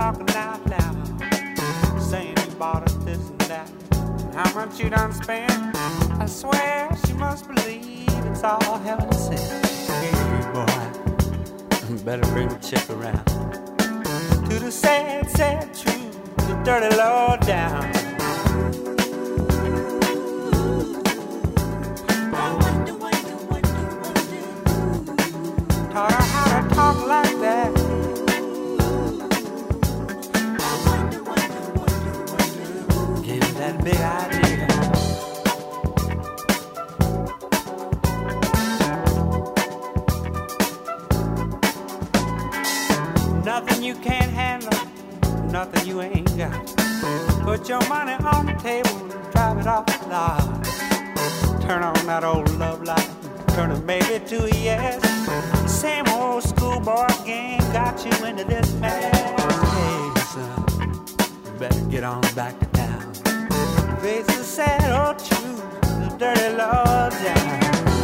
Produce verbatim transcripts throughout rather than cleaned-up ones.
talking out loud, saying you bought us this and that, and how much you done spent. I swear she must believe it's all heaven sent. Hey boy, better bring the chick around to the sad, sad truth, the dirty low down. Taught her how to talk like that. Gave her that big idea. Nothing you can't handle, nothing you ain't got. Put your money on the table and drive it off the lot. Turn on that old love light, turn a maybe to a yes. Same old schoolboy game got you into this mess. Hey son, you better get on back to town. Face the sad old truth, the dirty law down.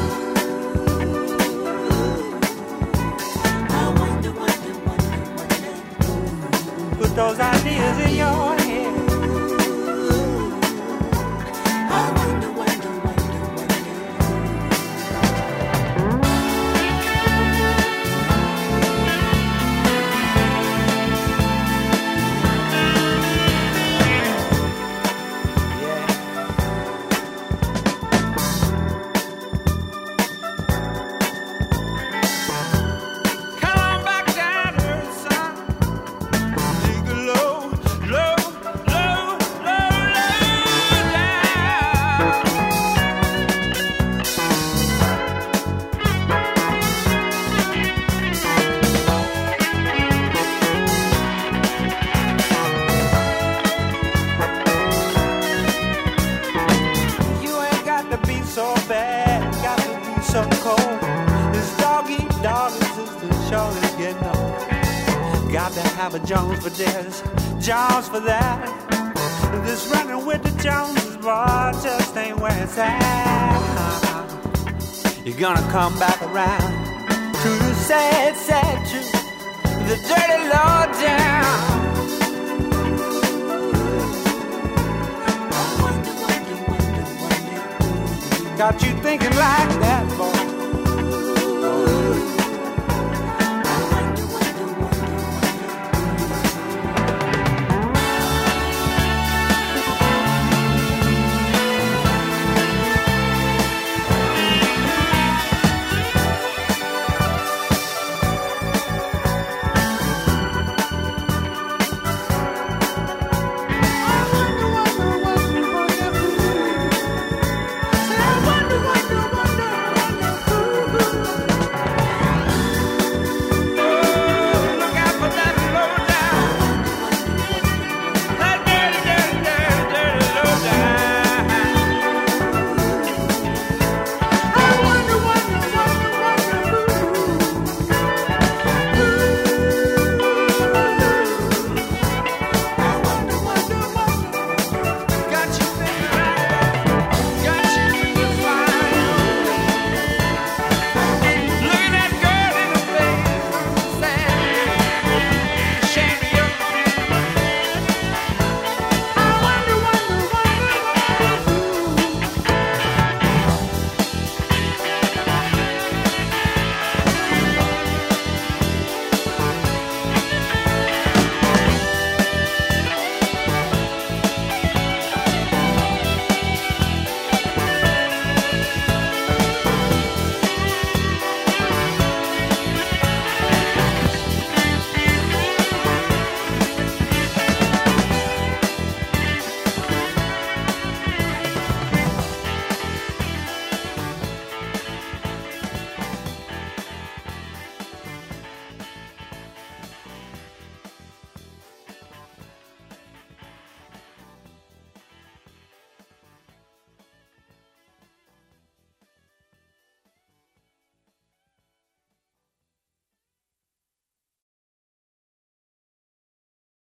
Put those ideas in your head. I wonder, wonder, wonder, wonder. Yeah. Come on back down to earth, son. Take a low, low, low, low, low down. You ain't got to be so bad, got to be so cold. This dog eat dog existence sure is getting old. Got to have a Jones for this, Jones for that. This running with the Joneses, boy, just ain't where it's at. You're gonna come back around to the sad, sad truth, the dirty law down. Got you thinking like that.